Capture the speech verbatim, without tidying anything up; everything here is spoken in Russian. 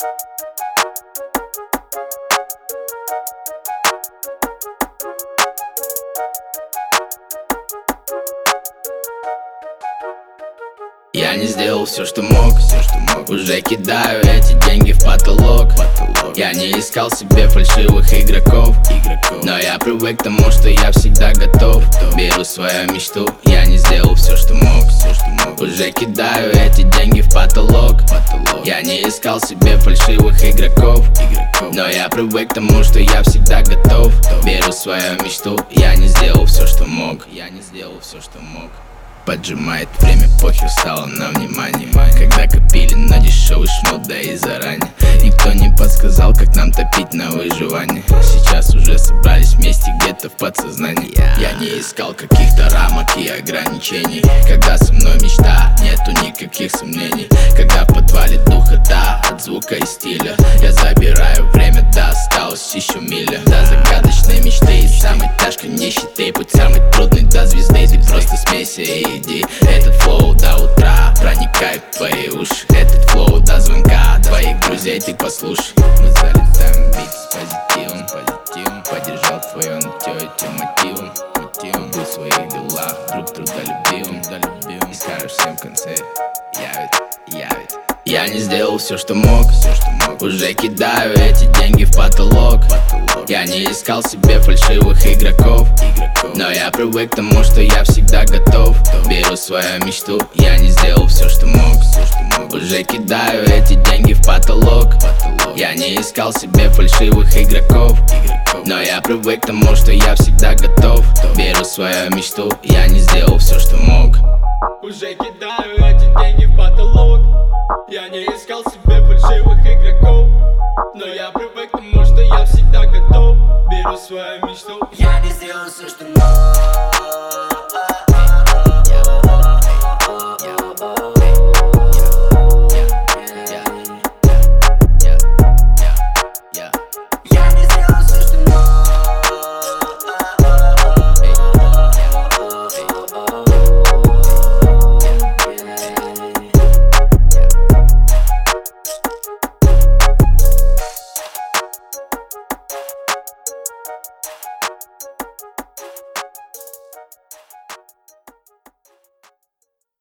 Я не сделал все, что мог, все, что мог. Уже кидаю эти деньги в потолок, потолок. Я не искал себе фальшивых игроков, игроков. Но я привык к тому, что я всегда готов. Беру свою мечту, я не сделал все, что мог, все, что мог. Уже кидаю эти деньги в потолок, потолок. Я не искал себе фальшивых игроков, игроков. Но я привык к тому, что я всегда готов. Беру свою мечту, я не сделал все, что мог. Я не сделал все, что мог. Поджимает время, похер стало на внимание. Когда копили на дешевый шмот, да и заранее. Никто не подсказал, как нам топить на выживание. Сейчас уже собрались вместе где-то в подсознании. Я не искал каких-то рамок и ограничений. Когда со мной мечта, нету никаких сомнений. Когда в подвале духота от звука и стиля, я забираю время, да осталось еще миля. До загадочной мечты и самой тяжкой нищеты. Путь самый трудный до звезды, ты просто смейся и иди. Этот флоу до утра проникает в твои уши. Этот флоу до звонка твоих друзей ты послушай. Мы залетаем в бит с позитивом, позитивом. Поддержал твое нытье этим мотивом, мотивом. Будь в своих делах друг трудолюбивым, трудолюбивым. И скажешь всем в конце: я ведь, я ведь. Я не сделал все, что мог, все, что мог. Уже кидаю эти деньги в потолок, потолок. Я не искал себе фальшивых игроков, игроков. Но я привык к тому, что я всегда готов. Беру свою мечту, я не сделал все, что мог, все, что мог. Уже кидаю эти деньги в потолок, потолок. Я не искал себе фальшивых игроков, игроков. Но я привык к тому, что я всегда готов. Беру свою мечту, я не сделал все, что мог. Уже кидаю эти деньги в потолок. Я не искал себе фальшивых игроков.